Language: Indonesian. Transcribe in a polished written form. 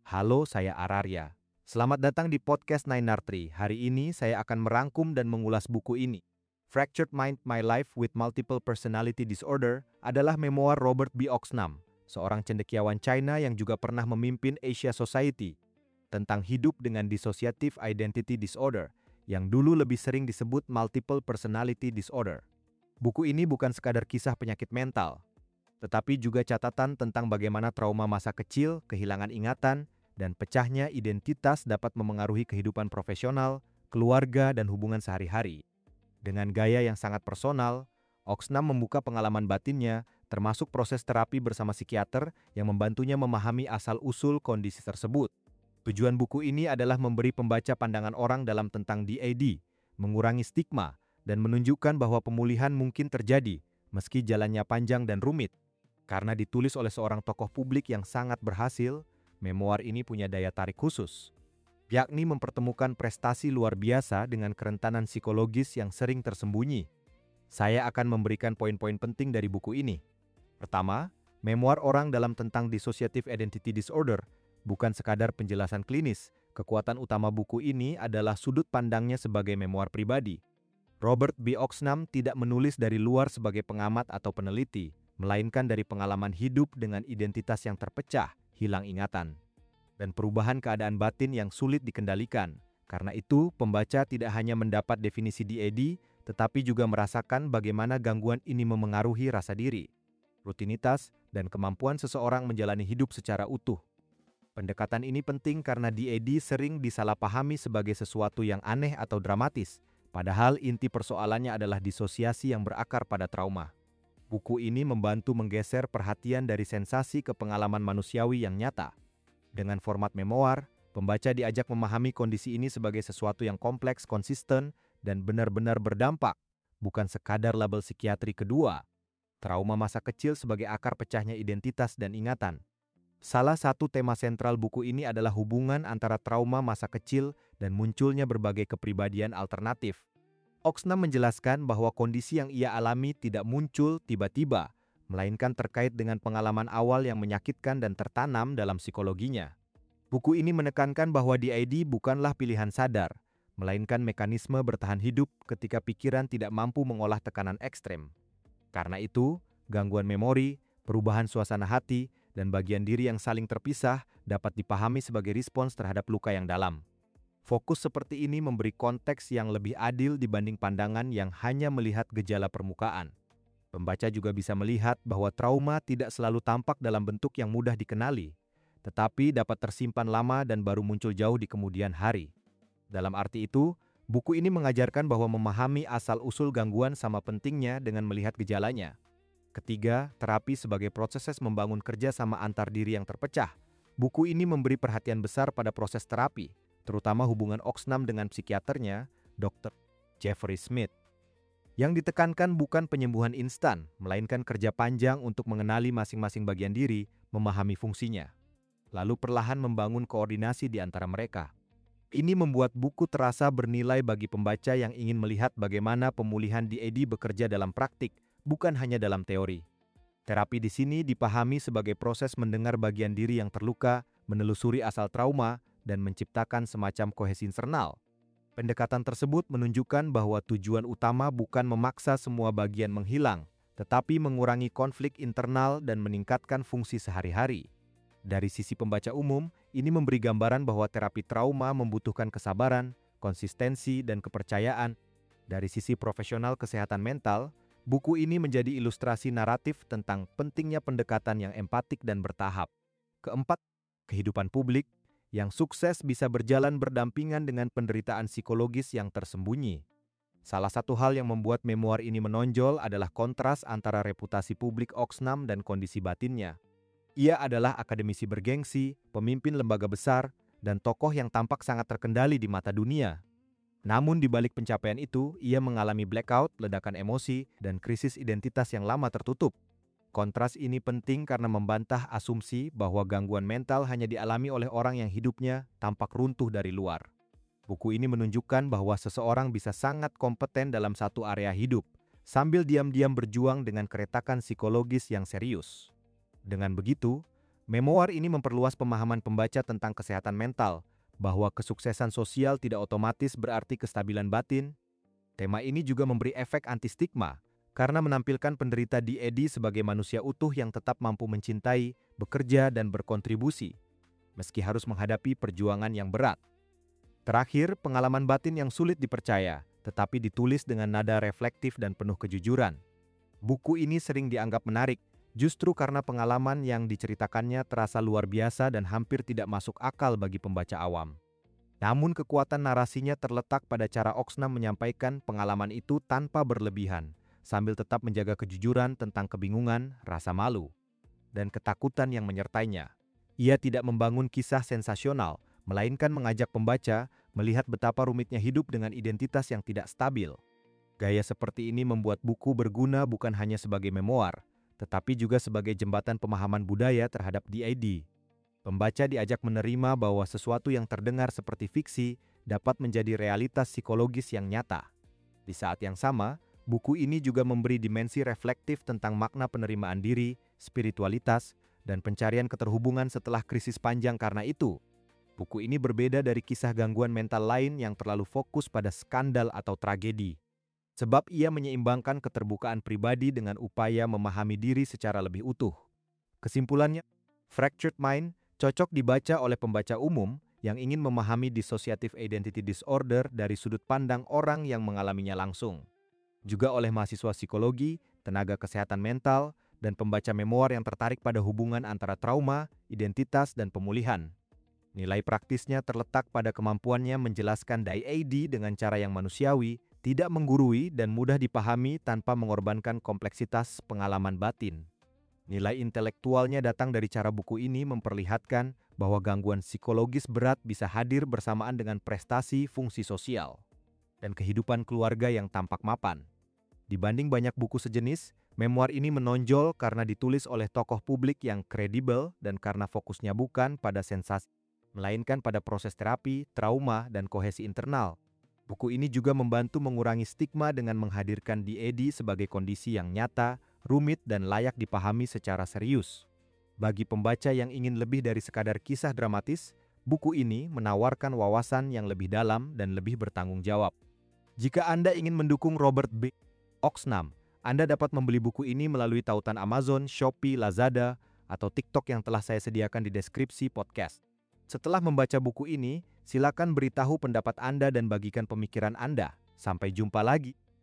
Halo, saya Ararya. Selamat datang di podcast Nainartri. Hari ini saya akan merangkum dan mengulas buku ini. Fractured Mind, My Life with Multiple Personality Disorder adalah memoir Robert B. Oxnam, seorang cendekiawan China yang juga pernah memimpin Asia Society, tentang hidup dengan dissociative identity disorder, yang dulu lebih sering disebut multiple personality disorder. Buku ini bukan sekadar kisah penyakit mental, tetapi juga catatan tentang bagaimana trauma masa kecil, kehilangan ingatan, dan pecahnya identitas dapat memengaruhi kehidupan profesional, keluarga, dan hubungan sehari-hari. Dengan gaya yang sangat personal, Oxnam membuka pengalaman batinnya, termasuk proses terapi bersama psikiater yang membantunya memahami asal-usul kondisi tersebut. Tujuan buku ini adalah memberi pembaca pandangan orang dalam tentang DAD, mengurangi stigma, dan menunjukkan bahwa pemulihan mungkin terjadi, meski jalannya panjang dan rumit. Karena ditulis oleh seorang tokoh publik yang sangat berhasil, memoir ini punya daya tarik khusus, yakni mempertemukan prestasi luar biasa dengan kerentanan psikologis yang sering tersembunyi. Saya akan memberikan poin-poin penting dari buku ini. Pertama, memoir orang dalam tentang dissociative identity disorder bukan sekadar penjelasan klinis. Kekuatan utama buku ini adalah sudut pandangnya sebagai memoir pribadi. Robert B. Oxnam tidak menulis dari luar sebagai pengamat atau peneliti, melainkan dari pengalaman hidup dengan identitas yang terpecah, hilang ingatan, dan perubahan keadaan batin yang sulit dikendalikan. Karena itu, pembaca tidak hanya mendapat definisi DAD, tetapi juga merasakan bagaimana gangguan ini memengaruhi rasa diri, rutinitas, dan kemampuan seseorang menjalani hidup secara utuh. Pendekatan ini penting karena DAD sering disalahpahami sebagai sesuatu yang aneh atau dramatis, padahal inti persoalannya adalah disosiasi yang berakar pada trauma. Buku ini membantu menggeser perhatian dari sensasi ke pengalaman manusiawi yang nyata. Dengan format memoir, pembaca diajak memahami kondisi ini sebagai sesuatu yang kompleks, konsisten, dan benar-benar berdampak, bukan sekadar label psikiatri. Kedua, trauma masa kecil sebagai akar pecahnya identitas dan ingatan. Salah satu tema sentral buku ini adalah hubungan antara trauma masa kecil dan munculnya berbagai kepribadian alternatif. Oxnam menjelaskan bahwa kondisi yang ia alami tidak muncul tiba-tiba, melainkan terkait dengan pengalaman awal yang menyakitkan dan tertanam dalam psikologinya. Buku ini menekankan bahwa DID bukanlah pilihan sadar, melainkan mekanisme bertahan hidup ketika pikiran tidak mampu mengolah tekanan ekstrem. Karena itu, gangguan memori, perubahan suasana hati, dan bagian diri yang saling terpisah dapat dipahami sebagai respons terhadap luka yang dalam. Fokus seperti ini memberi konteks yang lebih adil dibanding pandangan yang hanya melihat gejala permukaan. Pembaca juga bisa melihat bahwa trauma tidak selalu tampak dalam bentuk yang mudah dikenali, tetapi dapat tersimpan lama dan baru muncul jauh di kemudian hari. Dalam arti itu, buku ini mengajarkan bahwa memahami asal-usul gangguan sama pentingnya dengan melihat gejalanya. Ketiga, terapi sebagai proses membangun kerja sama antar diri yang terpecah. Buku ini memberi perhatian besar pada proses terapi, terutama hubungan Oxnam dengan psikiaternya, Dr. Jeffrey Smith. Yang ditekankan bukan penyembuhan instan, melainkan kerja panjang untuk mengenali masing-masing bagian diri, memahami fungsinya, lalu perlahan membangun koordinasi di antara mereka. Ini membuat buku terasa bernilai bagi pembaca yang ingin melihat bagaimana pemulihan DAD bekerja dalam praktik, bukan hanya dalam teori. Terapi di sini dipahami sebagai proses mendengar bagian diri yang terluka, menelusuri asal trauma, dan menciptakan semacam kohesi internal. Pendekatan tersebut menunjukkan bahwa tujuan utama bukan memaksa semua bagian menghilang, tetapi mengurangi konflik internal dan meningkatkan fungsi sehari-hari. Dari sisi pembaca umum, ini memberi gambaran bahwa terapi trauma membutuhkan kesabaran, konsistensi, dan kepercayaan. Dari sisi profesional kesehatan mental, buku ini menjadi ilustrasi naratif tentang pentingnya pendekatan yang empatik dan bertahap. Keempat, kehidupan publik yang sukses bisa berjalan berdampingan dengan penderitaan psikologis yang tersembunyi. Salah satu hal yang membuat memoir ini menonjol adalah kontras antara reputasi publik Oxnam dan kondisi batinnya. Ia adalah akademisi bergengsi, pemimpin lembaga besar, dan tokoh yang tampak sangat terkendali di mata dunia. Namun di balik pencapaian itu, ia mengalami blackout, ledakan emosi, dan krisis identitas yang lama tertutup. Kontras ini penting karena membantah asumsi bahwa gangguan mental hanya dialami oleh orang yang hidupnya tampak runtuh dari luar. Buku ini menunjukkan bahwa seseorang bisa sangat kompeten dalam satu area hidup, sambil diam-diam berjuang dengan keretakan psikologis yang serius. Dengan begitu, Memoir ini memperluas pemahaman pembaca tentang kesehatan mental, bahwa kesuksesan sosial tidak otomatis berarti kestabilan batin. Tema ini juga memberi efek anti-stigma, karena menampilkan penderita DAD sebagai manusia utuh yang tetap mampu mencintai, bekerja, dan berkontribusi, meski harus menghadapi perjuangan yang berat. Terakhir, pengalaman batin yang sulit dipercaya, tetapi ditulis dengan nada reflektif dan penuh kejujuran. Buku ini sering dianggap menarik, justru karena pengalaman yang diceritakannya terasa luar biasa dan hampir tidak masuk akal bagi pembaca awam. Namun kekuatan narasinya terletak pada cara Oxnam menyampaikan pengalaman itu tanpa berlebihan, sambil tetap menjaga kejujuran tentang kebingungan, rasa malu, dan ketakutan yang menyertainya. Ia tidak membangun kisah sensasional, melainkan mengajak pembaca melihat betapa rumitnya hidup dengan identitas yang tidak stabil. Gaya seperti ini membuat buku berguna bukan hanya sebagai memoir, tetapi juga sebagai jembatan pemahaman budaya terhadap DAD. Pembaca diajak menerima bahwa sesuatu yang terdengar seperti fiksi dapat menjadi realitas psikologis yang nyata. Di saat yang sama, buku ini juga memberi dimensi reflektif tentang makna penerimaan diri, spiritualitas, dan pencarian keterhubungan setelah krisis panjang karena itu. Buku ini berbeda dari kisah gangguan mental lain yang terlalu fokus pada skandal atau tragedi. Sebab ia menyeimbangkan keterbukaan pribadi dengan upaya memahami diri secara lebih utuh. Kesimpulannya, Fractured Mind cocok dibaca oleh pembaca umum yang ingin memahami dissociative identity disorder dari sudut pandang orang yang mengalaminya langsung. Juga oleh mahasiswa psikologi, tenaga kesehatan mental, dan pembaca memoir yang tertarik pada hubungan antara trauma, identitas, dan pemulihan. Nilai praktisnya terletak pada kemampuannya menjelaskan DAD dengan cara yang manusiawi, tidak menggurui, dan mudah dipahami tanpa mengorbankan kompleksitas pengalaman batin. Nilai intelektualnya datang dari cara buku ini memperlihatkan bahwa gangguan psikologis berat bisa hadir bersamaan dengan prestasi fungsi sosial dan kehidupan keluarga yang tampak mapan. Dibanding banyak buku sejenis, memoir ini menonjol karena ditulis oleh tokoh publik yang kredibel dan karena fokusnya bukan pada sensasi, melainkan pada proses terapi, trauma, dan kohesi internal. Buku ini juga membantu mengurangi stigma dengan menghadirkan DAD sebagai kondisi yang nyata, rumit, dan layak dipahami secara serius. Bagi pembaca yang ingin lebih dari sekadar kisah dramatis, buku ini menawarkan wawasan yang lebih dalam dan lebih bertanggung jawab. Jika Anda ingin mendukung Robert B. Oxnam, Anda dapat membeli buku ini melalui tautan Amazon, Shopee, Lazada, atau TikTok yang telah saya sediakan di deskripsi podcast. Setelah membaca buku ini, silakan beritahu pendapat Anda dan bagikan pemikiran Anda. Sampai jumpa lagi.